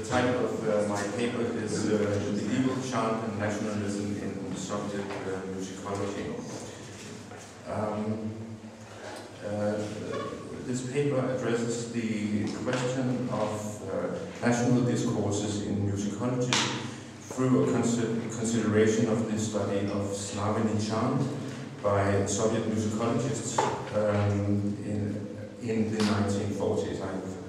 title of my paper is Medieval Chant and Nationalism in Soviet Musicology. This paper addresses the question of national discourses in musicology through a consideration of the study of Slavony chant by Soviet musicologists in the 1940s.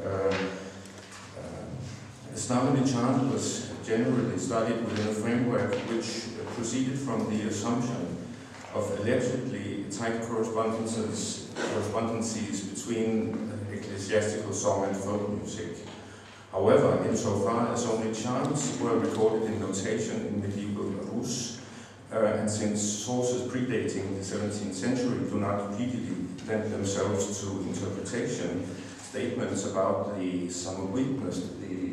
Slavony chant was generally studied within a framework which proceeded from the assumption of allegedly tight correspondences between ecclesiastical song and folk music. However, insofar as only chants were recorded in notation in medieval Rus, and since sources predating the 17th century do not readily lend themselves to interpretation, statements about the samobitnost,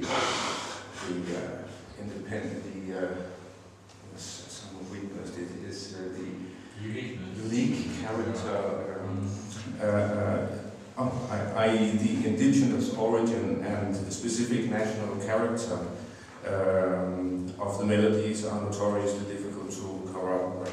unique character, i.e. the indigenous origin and the specific national character of the melodies are notoriously difficult to corroborate.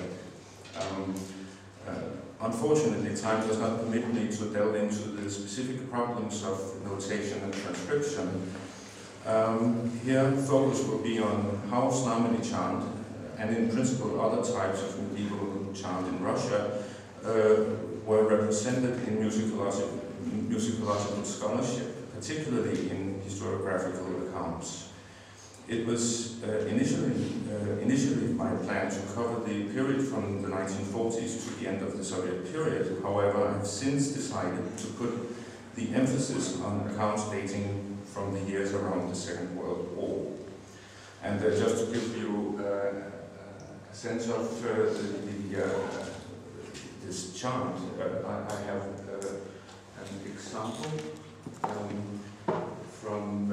Unfortunately, time does not permit me to delve into the specific problems of notation and transcription. Here, focus will be on how Slavony chant, and in principle other types of medieval chant in Russia, were represented in musicological scholarship, particularly in historiographical accounts. It was initially my plan to cover the period from the 1940s to the end of the Soviet period. However, I have since decided to put the emphasis on accounts dating from the years around the Second World War. And just to give you a sense of this chant, I have an example from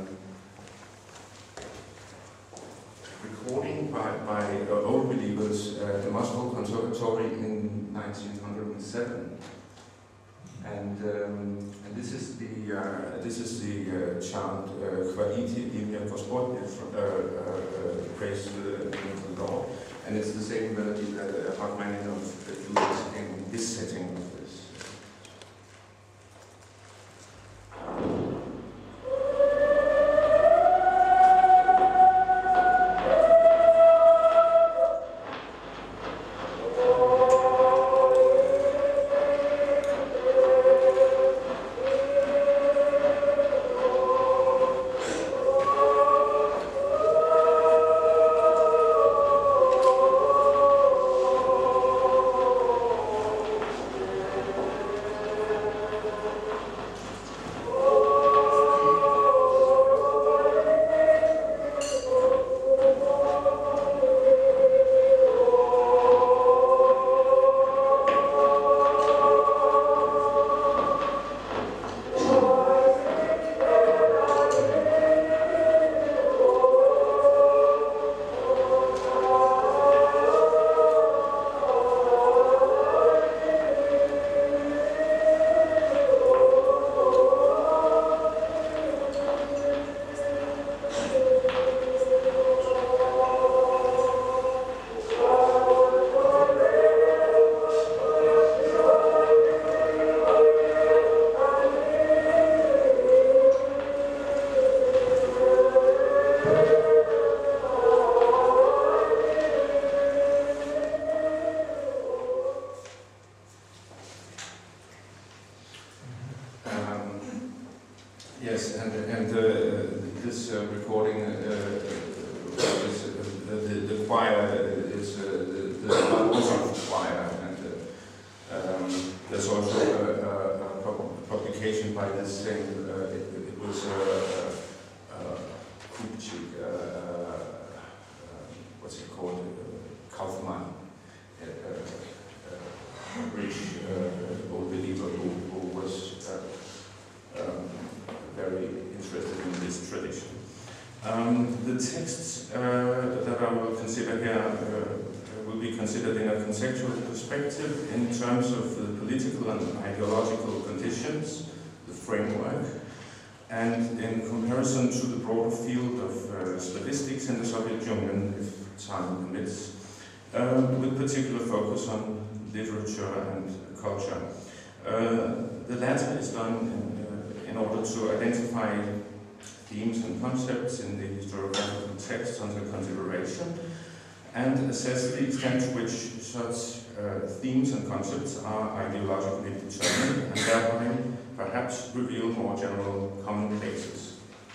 recording by old believers at the Moscow Conservatory in 1907, and this is the chant "Chvalite imya Gospodne," praise the name of the Lord, and it's the same melody that Rachmaninoff uses in this setting of this. Yes, and this recording is the choir is the Moscow choir, and there's also a publication by this same. It was Kupchik, what's it called, Kaufmann, a British old believer who was very interested in this tradition. The texts that I will consider here will be considered in a conceptual perspective in terms of the political and ideological conditions, the framework, and in comparison to the broader field of slavistics in the Soviet Union, if time permits, with particular focus on literature and culture. The latter is done in order to identify themes and concepts in the historiographical texts under consideration and assess the extent to which such themes and concepts are ideologically determined and thereby perhaps reveal more general commonplaces.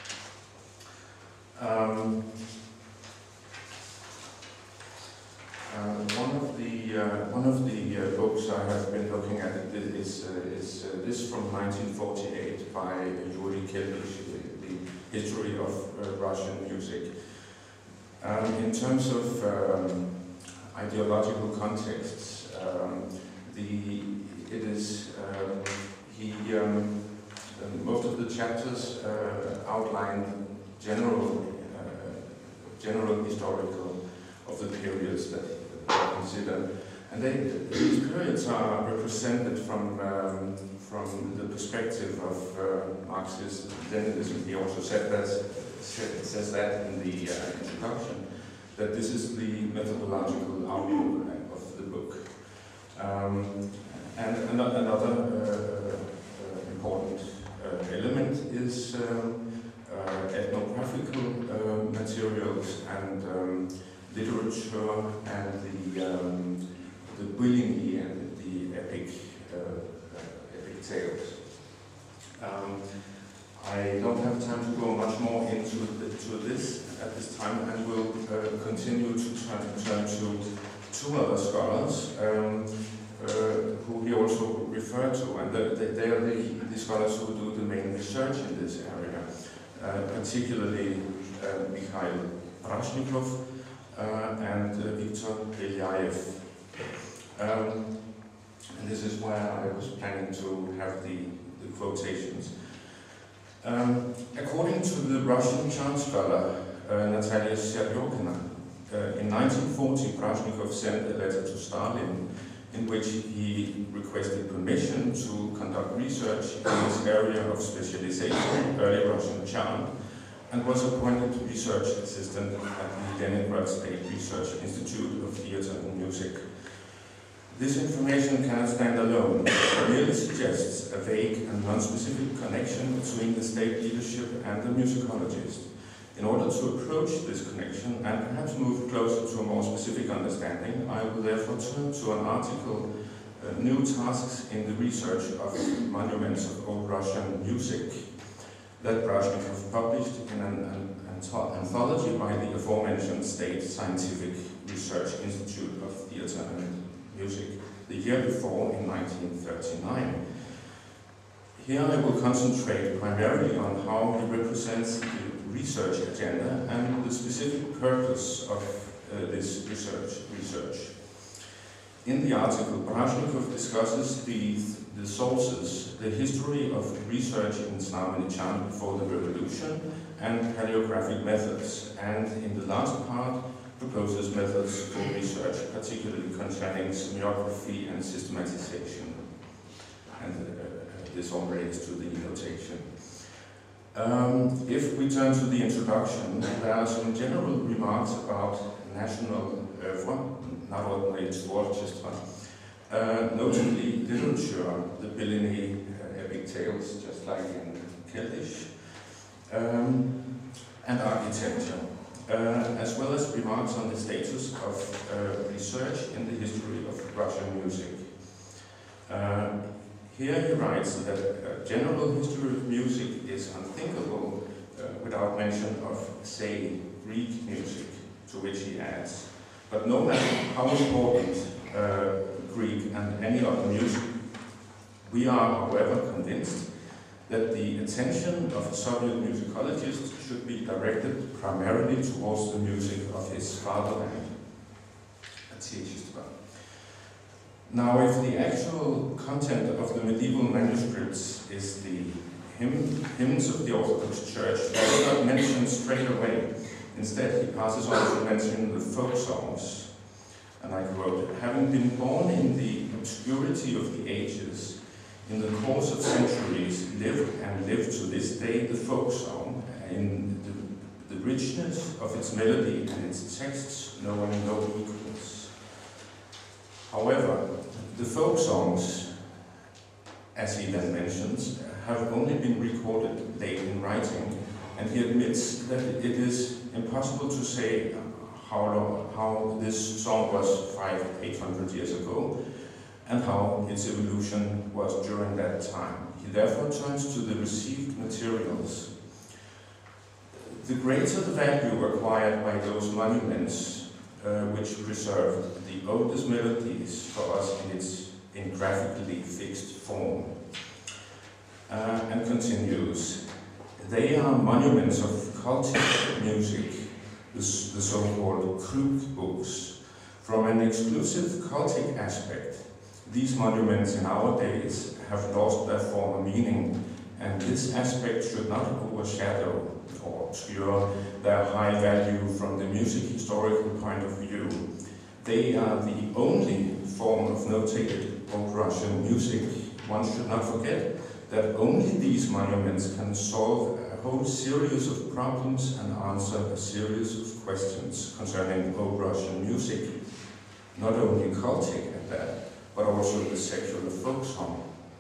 One of the books I have been looking at is this from 1948 by Yuri Keldysh, the history of Russian music. In terms of ideological contexts, most of the chapters outline general historical of the periods that I consider, and these periods are represented from the perspective of Marxist Leninism. He also says that in the introduction, that this is the methodological outlook of the book. And another important element is ethnographical materials and literature and the Byllingi and the epic tales. I don't have time to go much more into this at this time, and will continue to turn to two other scholars who he also referred to, and they are the scholars who do the main research in this area, particularly Mikhail Brashnikov and Viktor Belyaev. And this is where I was planning to have the quotations. According to the Russian chant scholar Natalia Seryokina, in 1940 Brashnikov sent a letter to Stalin in which he requested permission to conduct research in this area of specialization, early Russian chant, and was appointed research assistant at the Leningrad State Research Institute of Theatre and Music. This information cannot stand alone. It merely suggests a vague and non-specific connection between the state leadership and the musicologist. In order to approach this connection and perhaps move closer to a more specific understanding, I will therefore turn to an article, New Tasks in the Research of Monuments of Old Russian Music, that Brashnikov published in an anthology by the aforementioned State Scientific Research Institute of Theatre and Music the year before, in 1939. Here I will concentrate primarily on how he represents the research agenda and the specific purpose of this research. In the article, Brashnikov discusses the sources, the history of research in Slavonic chant before the revolution, and paleographic methods, and in the last part proposes methods for research, particularly concerning semiography and systematization. And this all relates to the notation. If we turn to the introduction, there are some general remarks about national oeuvre, Narodное творчество, notably literature, the Byllingi epic tales, just like in Keldysh, and architecture, as well as remarks on the status of research in the history of Russian music. Here he writes that a general history of music is unthinkable without mention of, say, Greek music, to which he adds, but no matter how important Greek and any other music, we are, however, convinced that the attention of a Soviet musicologist should be directed primarily towards the music of his fatherland, Отечество. Now, if the actual content of the medieval manuscripts is the hymns of the Orthodox Church, he does not mention straight away. Instead, he passes on to mention the folk songs. And I quote, "Having been born in the obscurity of the ages, in the course of centuries lived and live to this day the folk song in the richness of its melody and its texts, knowing no equals. However, the folk songs, as he then mentions, have only been recorded late in writing, and he admits that it is impossible to say how this song was 500-800 years ago, and how its evolution was during that time. He therefore turns to the received materials. The greater the value acquired by those monuments which preserved the oldest melodies for us in graphically fixed form. And continues, they are monuments of cultic music, the so-called Krug-books. From an exclusive cultic aspect, these monuments in our days have lost their former meaning, and this aspect should not overshadow or obscure their high value from the music historical point of view. They are the only form of notated Old Russian music. One should not forget that only these monuments can solve a whole series of problems and answer a series of questions concerning Old Russian music, not only cultic at that, but also the secular folk song.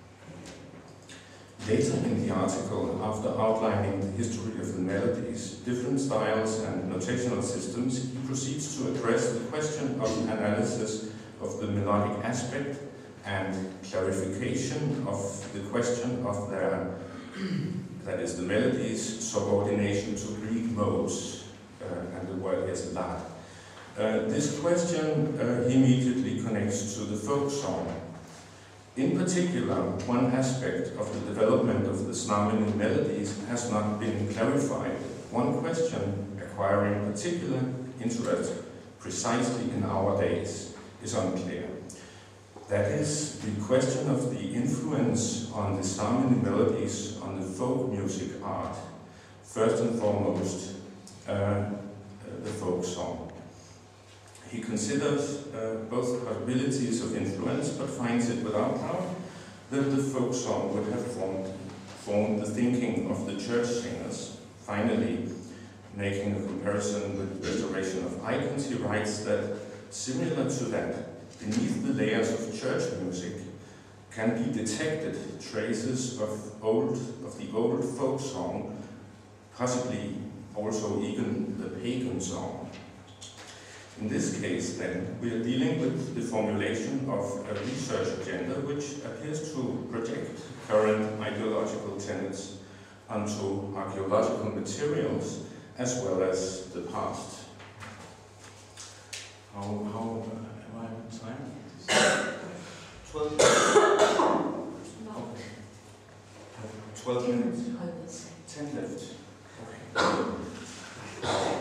Later in the article, after outlining the history of the melodies, different styles and notational systems, he proceeds to address the question of analysis of the melodic aspect and clarification of the question of their, that is, the melodies' subordination to Greek modes, and the word is lad. This question he immediately connects to the folk song. In particular, one aspect of the development of the Znameni melodies has not been clarified. One question acquiring particular interest precisely in our days is unclear. That is the question of the influence on the Znameni melodies on the folk music art, first and foremost the folk song. He considers both possibilities of influence, but finds it without doubt that the folk song would have formed the thinking of the church singers. Finally, making a comparison with the restoration of icons, he writes that, similar to that, beneath the layers of church music can be detected traces of the old folk song, possibly also even the pagan song. In this case, then, we are dealing with the formulation of a research agenda which appears to project current ideological tenets onto archaeological materials as well as the past. How am I on time? 12 okay. 12 minutes? 10 left. Okay.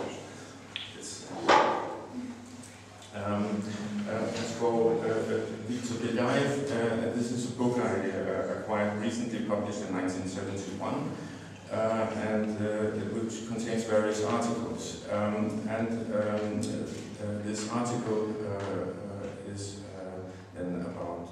As for Viktor Belyaev, this is a book I acquired recently, published in 1971, and which contains various articles. This article is then about,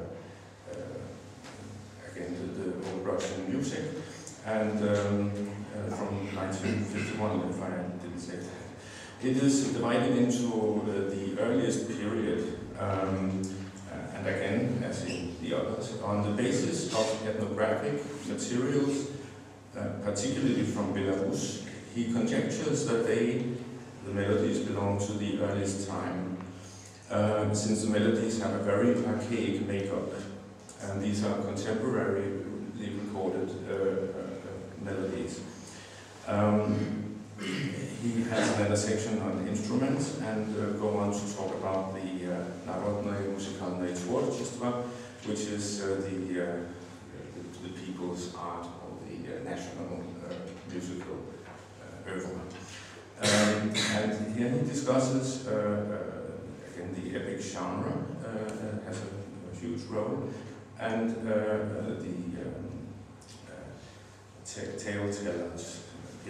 again, the Old Russian music, and from 1951, if I didn't say that. It is divided into the earliest period, and again, as in the others, on the basis of ethnographic materials, particularly from Belarus. He conjectures that the melodies belong to the earliest time, since the melodies have a very archaic makeup, and these are contemporarily recorded melodies. He has then a section on instruments and go on to talk about the Narodное музыкальное творчество, which is the people's art or the national musical oeuvre. And here he discusses, again, the epic genre has a huge role, and the tale-tellers,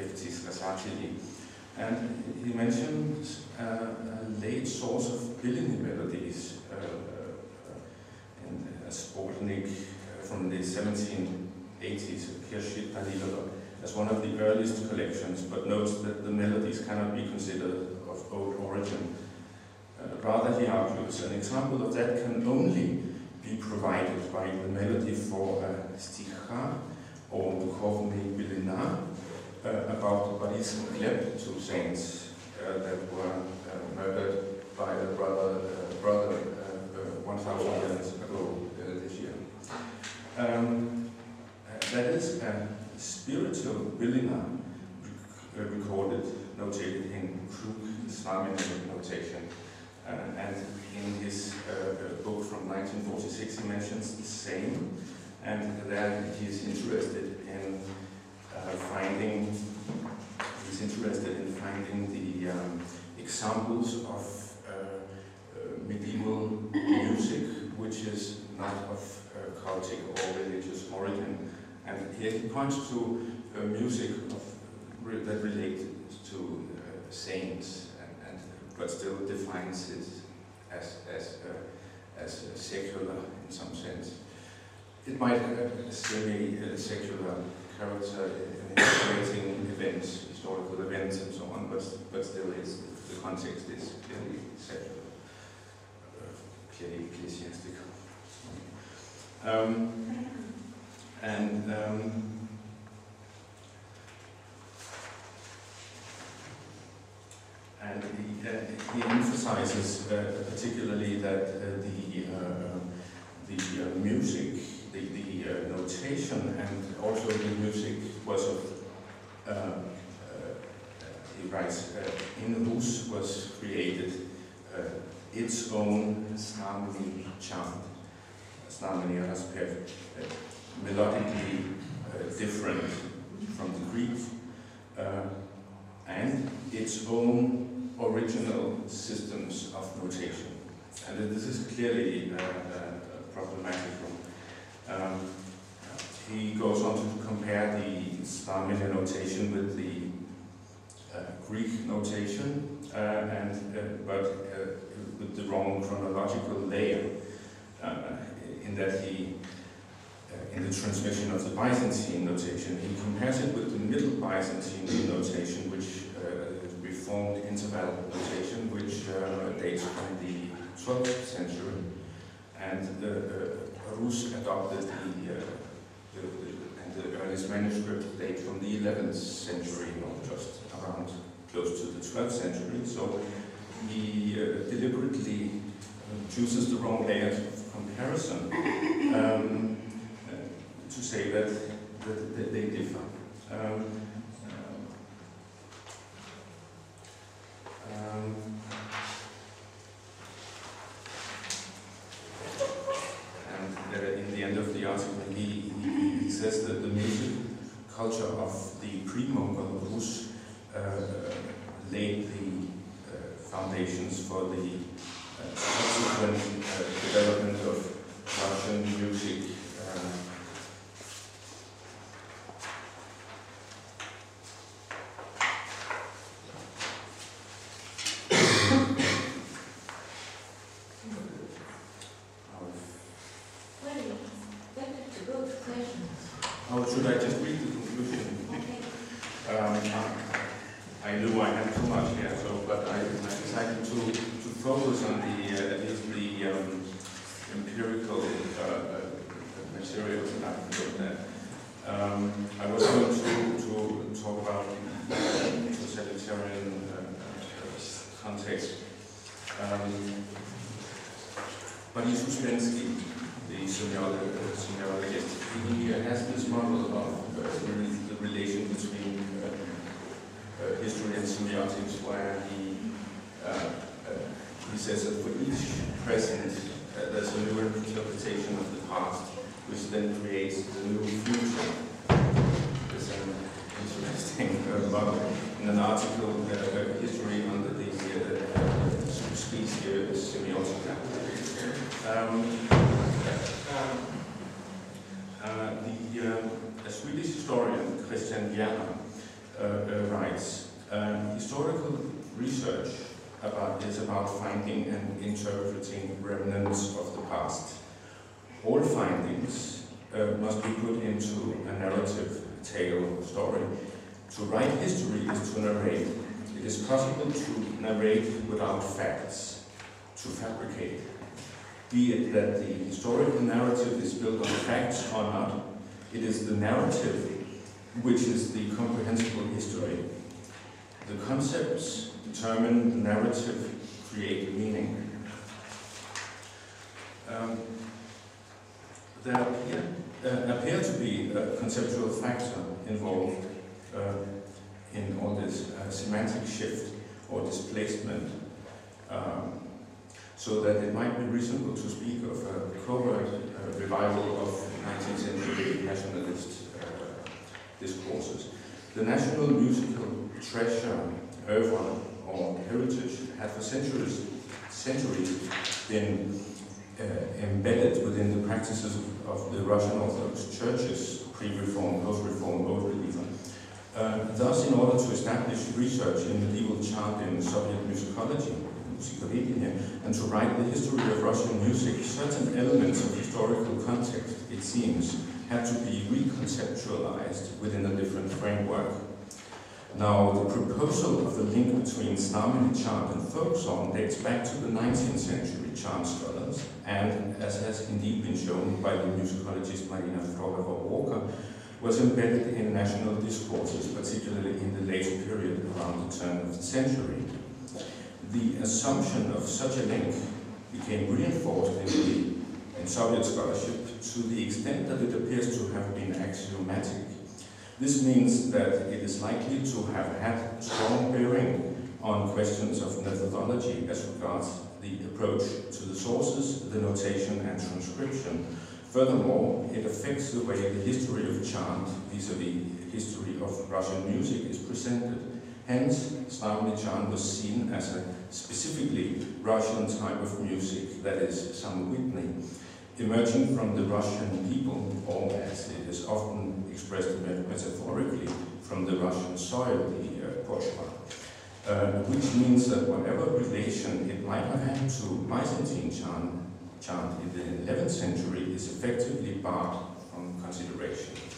and he mentions a late source of Billini melodies in Sputnik from the 1780s, Kirchit Danilova, as one of the earliest collections, but notes that the melodies cannot be considered of old origin. Rather, he argues, an example of that can only be provided by the melody for Sticha or Duchovny Bylina about the Boris and Gleb, two saints that were murdered by a brother 1,000 years ago this year. That is a spiritual Bylina recorded, notated in Krug Islamic notation. And in his book from 1946 he mentions the same, and there he is interested in finding the examples of medieval music which is not of cultic or religious origin. And here he points to music that related to saints, but still defines it as secular in some sense. It might have a semi-secular character in illustrating events, historical events and so on, but still the context is clearly secular, clearly ecclesiastical. And he emphasizes particularly that the music, the notation, and also the music was of, he writes, in Rus was created its own Znamení chant, Znamení Raspev, melodically different from the Greek, and its own original systems of notation. And this is clearly problematic. He goes on to compare the Znamení notation with the Greek notation, but with the wrong chronological layer, in that in the transmission of the Byzantine notation, he compares it with the Middle Byzantine notation, which Reformed interval notation, which dates from the 12th century, and Rus adopted the earliest manuscript date from the 11th century, or just around close to the 12th century. So he deliberately chooses the wrong layers of comparison to say that they differ. And in the end of the article, he says that the music culture of the pre-Mongol Rus laid the foundations for the subsequent development of Russian music. Oh, should I just read the conclusion? Okay. I knew I had too much here, but I decided to focus on at least the empirical material that I put there. I was going to talk about the totalitarian context. Boris Ouspensky, the semiologist, he has this model of the relation between history and semiotics, where he says that for each present there's a new interpretation of the past, which then creates the new future. There's an interesting model in an article, History under the Species Semiotica. A Swedish historian, Christian Gerner, writes, historical research is about finding and interpreting remnants of the past. All findings must be put into a narrative tale story. To write history is to narrate. It is possible to narrate without facts, to fabricate. Be it that the historical narrative is built on facts or not, it is the narrative which is the comprehensible history. The concepts determine the narrative, create meaning. There appear to be a conceptual factor involved in all this semantic shift or displacement, so that it might be reasonable to speak of a covert revival of 19th century nationalist discourses. The national musical treasure, oeuvre, or heritage had for centuries been embedded within the practices of the Russian Orthodox churches, pre-reform, post-reform, old believer. Thus, in order to establish research in medieval chant in Soviet musicology, and to write the history of Russian music, certain elements of historical context, it seems, had to be reconceptualized within a different framework. Now, the proposal of the link between Znamenny chant and folk song dates back to the 19th century chant scholars, and, as has indeed been shown by the musicologist Marina Frolova-Walker, was embedded in national discourses, particularly in the later period around the turn of the century. The assumption of such a link became reinforced in Soviet scholarship to the extent that it appears to have been axiomatic. This means that it is likely to have had strong bearing on questions of methodology as regards the approach to the sources, the notation and transcription. Furthermore, it affects the way the history of chant, vis-a-vis history of Russian music, is presented. Hence, Znamenny chant was seen as a specifically Russian type of music, that is, samobitny, emerging from the Russian people, or as it is often expressed metaphorically, from the Russian soil, the poshma, which means that whatever relation it might have had to Byzantine chant in the 11th century is effectively barred from consideration.